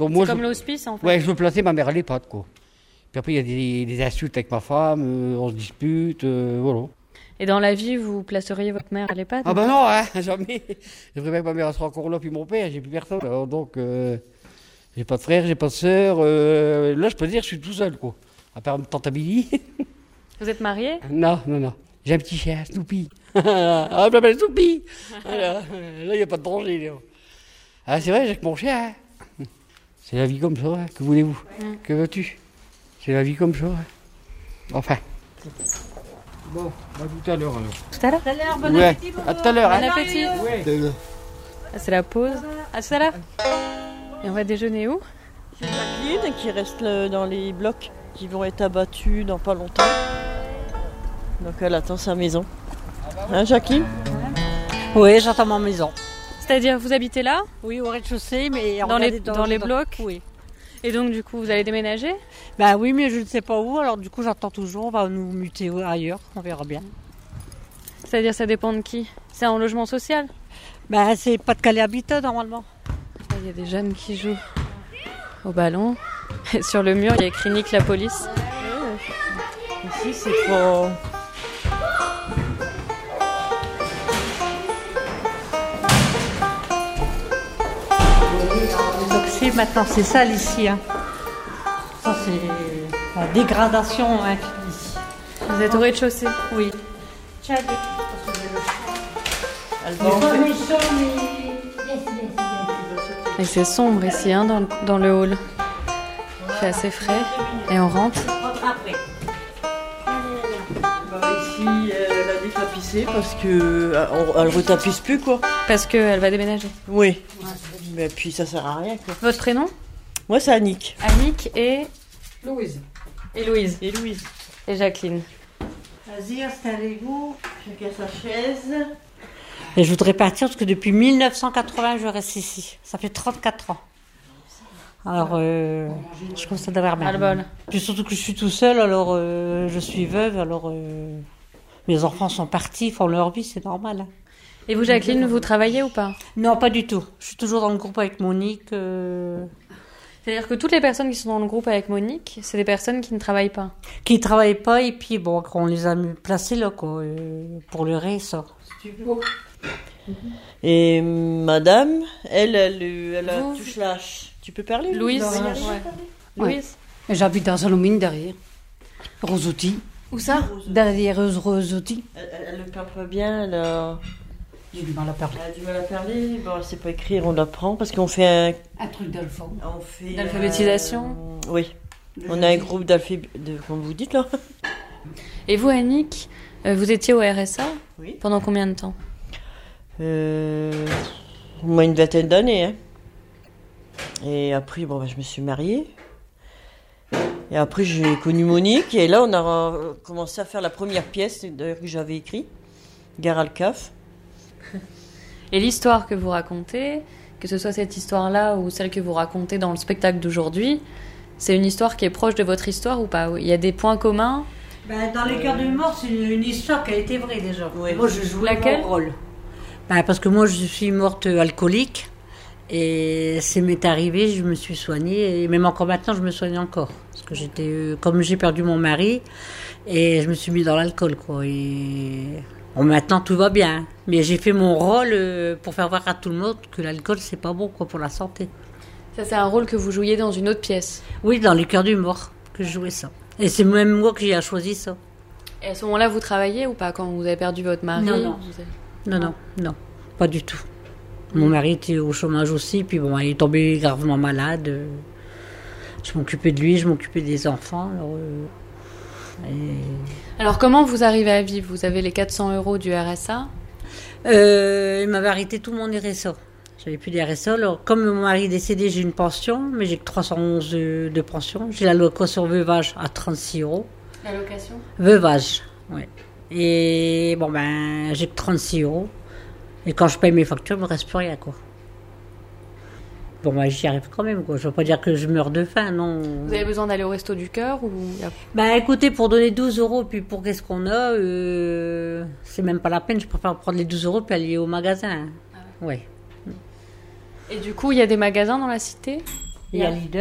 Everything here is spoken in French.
Donc C'est moi, comme l'hospice en fait. ouais, je veux placer ma mère à l'EHPAD, quoi. Puis après, il y a des insultes avec ma femme, on se dispute, voilà. Et dans la vie, vous placeriez votre mère à l'EHPAD? Ah bah non, hein, jamais. J'aimerais bien que ma mère elle soit encore là, puis mon père, j'ai plus personne. Alors donc, j'ai pas de frère, j'ai pas de sœur. Là, je peux dire, je suis tout seul, quoi. À part tante Billy. Vous êtes marié? Non, non, non. J'ai un petit chien, Snoopy. Ah, je m'appelle Snoopy. Voilà. Là, il n'y a pas de danger. Là. Ah, c'est vrai, j'ai que mon chien. Hein. C'est la vie comme ça, hein. Que voulez-vous? Que veux-tu? C'est la vie comme ça. Hein. Enfin. Bon, à tout à l'heure alors. Tout à l'heure? Tout à l'heure, bon Ouais. appétit. À tout à l'heure. Bon Hein. appétit. Ouais. Ah, c'est la pause. À tout à l'heure. Et on va déjeuner où? C'est Jacqueline qui reste dans les blocs qui vont être abattus dans pas longtemps. Donc elle attend sa maison. Hein, Jacqueline? Oui, j'attends ma maison. C'est-à-dire, vous habitez là? Oui, au rez-de-chaussée, mais Dans les blocs? Oui. Et donc, du coup, vous allez déménager? Bah oui, mais je ne sais pas où, alors du coup j'attends toujours, on va nous muter ailleurs, on verra bien. C'est-à-dire, ça dépend de qui? C'est un logement social? Bah c'est pas de Calais Habitat normalement. Il y a des jeunes qui jouent au ballon. Et sur le mur, il y a écrit Nique la police. Ici c'est pour... Donc c'est maintenant, c'est sale ici. Hein. Ça c'est la dégradation hein, ici. Vous êtes au rez-de-chaussée? Oui. Tiens, Elle va en faire. Et c'est sombre ici, hein, dans le hall. Il fait assez frais. Et on rentre. Ici elle a détapissé parce que elle retapisse plus quoi. Parce qu'elle va déménager. Oui. Mais puis ça sert à rien quoi. Votre prénom? Moi c'est Annick. Annick et Louise. Louise. Et Louise. Et Jacqueline. Vas-y, installez-vous. Chacun sa chaise. Et je voudrais partir parce que depuis 1980 je reste ici. Ça fait 34 ans. Alors je commence à avoir mal. Ras-le-bol. Puis surtout que je suis tout seul, alors je suis veuve, alors mes enfants sont partis, font leur vie, c'est normal. Hein. Et vous, Jacqueline, vous travaillez ou pas? Non, pas du tout. Je suis toujours dans le groupe avec Monique. C'est-à-dire que toutes les personnes qui sont dans le groupe avec Monique, c'est des personnes qui ne travaillent pas. Qui travaillent pas et puis bon, on les a placés là quoi, pour le reste. Et madame, elle a touche lâche. Tu peux parler Louise? Ouais. Louise? J'habite dans Salomine derrière. Rosotti. Où ça? Derrière Rosotti. Elle ne parle pas bien, elle a... J'ai du mal à parler. Elle a du mal à parler. Bon, elle sait pas écrire, on l'apprend parce qu'on fait Un truc d'alpha. D'alphabétisation? Oui. On a un groupe comme vous dites là. Et vous, Annick, vous étiez au RSA? Oui. Pendant combien de temps? Au moins une vingtaine d'années. Hein. Et après, bon, je me suis mariée. Et après, j'ai connu Monique. Et là, on a commencé à faire la première pièce d'ailleurs que j'avais écrite, Gare à le CAF. Et l'histoire que vous racontez, que ce soit cette histoire-là ou celle que vous racontez dans le spectacle d'aujourd'hui, c'est une histoire qui est proche de votre histoire ou pas? Il y a des points communs? Dans Les Cœurs du Mort, c'est une histoire qui a été vraie déjà. Oui. Moi, je jouais Laquelle? mon rôle. Parce que moi, je suis morte alcoolique et ça m'est arrivé, je me suis soignée et même encore maintenant, je me soigne encore. Parce que comme j'ai perdu mon mari et je me suis mis dans l'alcool, quoi. Et bon, maintenant, tout va bien. Mais j'ai fait mon rôle pour faire voir à tout le monde que l'alcool, c'est pas bon, quoi, pour la santé. Ça, c'est un rôle que vous jouiez dans une autre pièce? Oui, dans Les Cœurs du Mort, que je jouais ça. Et c'est même moi qui ai choisi ça. Et à ce moment-là, vous travailliez ou pas quand vous avez perdu votre mari? Non. Non, pas du tout. Mon mari était au chômage aussi, puis bon, il est tombé gravement malade. Je m'occupais de lui, je m'occupais des enfants. Alors, comment vous arrivez à vivre? Vous avez les 400 € du RSA? Il m'avait arrêté tout mon RSA. J'avais plus de RSA. Alors, comme mon mari est décédé, j'ai une pension, mais j'ai que 311 de pension. J'ai l'allocation veuvage à 36 €. L'allocation? Veuvage, ouais. Et bon, j'ai que 36 €. Et quand je paye mes factures, il me reste plus rien, quoi. Bon, j'y arrive quand même, quoi. Je veux pas dire que je meurs de faim, non. Vous avez besoin d'aller au Resto du Cœur ou... Écoutez, pour donner 12 €, puis pour qu'est-ce qu'on a, c'est même pas la peine. Je préfère prendre les 12 € puis aller au magasin. Ah ouais. Et du coup, il y a des magasins dans la cité? Il y a leader.